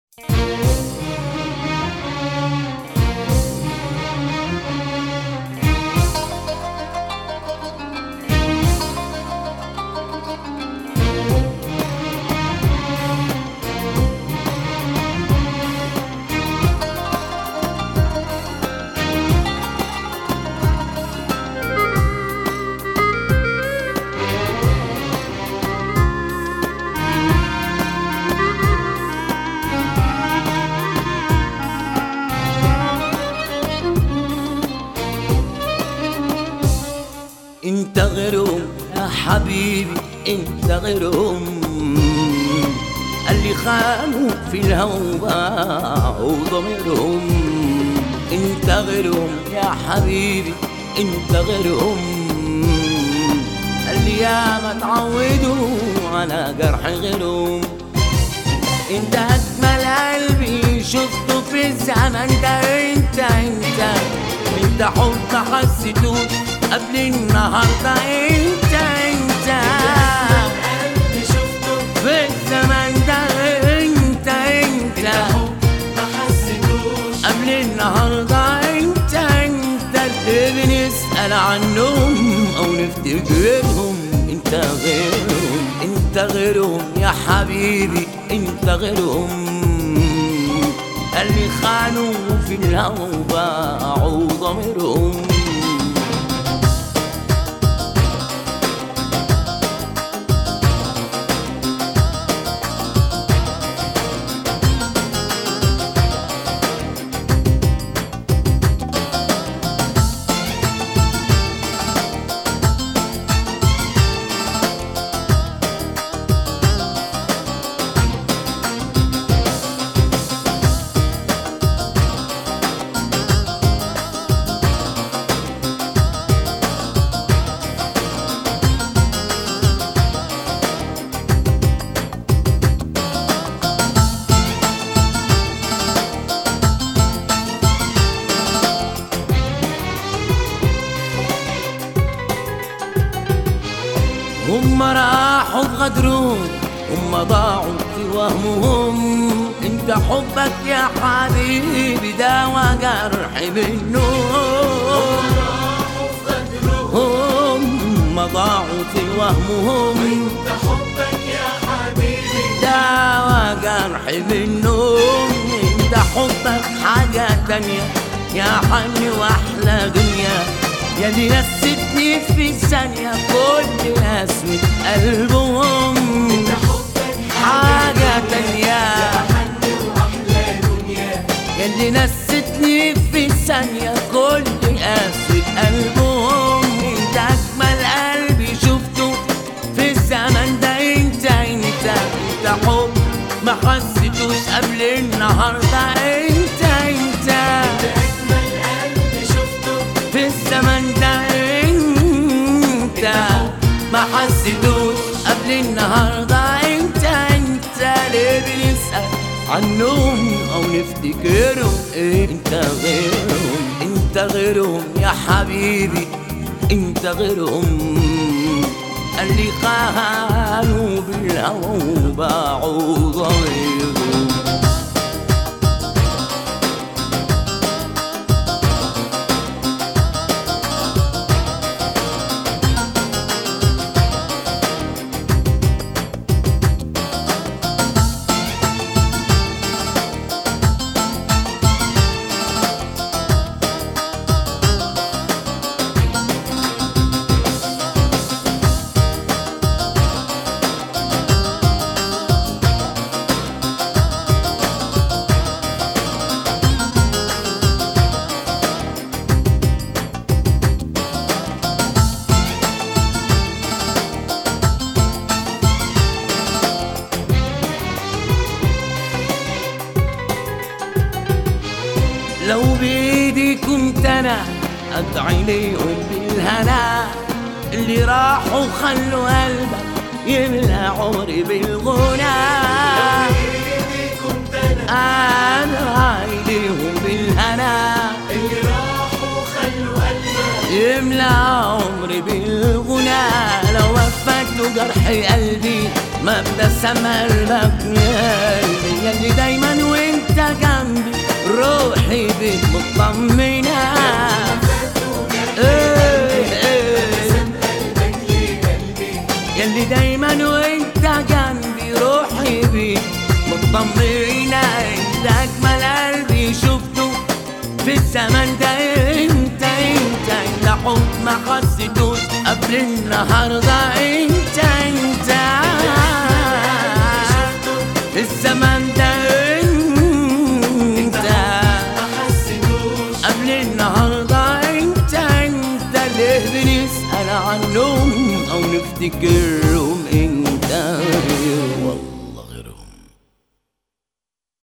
انت غيرهم يا حبيبي، انت غيرهم اللي خانوا في الهوى باعوا ضميرهم. انت غيرهم يا حبيبي، انت غيرهم اللي ياما تعودوا على جرح غيرهم. انت اجمل قلبي شفته في الزمن ده، انت حب ما حسيتوش قبل النهارده. انت قلبي شفته في الزمن ده، انت حب ما حسيتوش قبل النهارده. انت اللي بنسأل عنهم او نفتكرهم. انت غيرهم، انت غيرهم يا حبيبي، انت غيرهم اللي خانوا في الهوى وباعوا ضميرهم. هم راحوا بغدرهم، هم ضاعوا في وهمهم. انت حبك يا حبيبي داوى جرحي بالنوم. هم ضاعوا في وهمهم، انت حبك يا حبيبي داوى جرحي بالنوم. انت حبك حاجة تانية يا حني واحلى دنيا، يا اللي نستني في ثانية كل نسمة قلبهم. انت حبك حاجة تانية يا حني واحلى دنيا، يا اللي نستني في ثانية كل نسمة قلبهم. انت اجمل قلبي شفته في الزمن ده، انت حب ما حسيتوش قبل النهارده. انت اجمل قلبي شفته في الزمن ده، انت ما حسيتوش قبل النهارده. انت ليه بنسأل عنهم او نفتكرهم. انت غيرهم، انت غيرهم يا حبيبي، انت غيرهم اللي خانوا بالهوى وباعوا ضميرهم. لو بيدي كنت انا ادعي ليهم بالهنا، اللي راحوا خلوا قلبك يملى عمري بالغنى. لو بيدي كنت انا ادعي ليهم بالهنا، اللي راحوا خلوا قلبك يملى عمري بالغنى. لو وفت جرح قلبي ما ابتسم قلبك يا قلبي، ياللي دايما بيك مطمنة. يلي دايما وانت جنبي روحي بيك مطمنة. انت اجمل قلبي شفته في الزمن ده. انت حب ما حسيتوش قبل النهارده. انت في الزمن ده. انت قبل النهارده. انت ليه بنسأل عنهم او نفتكرهم؟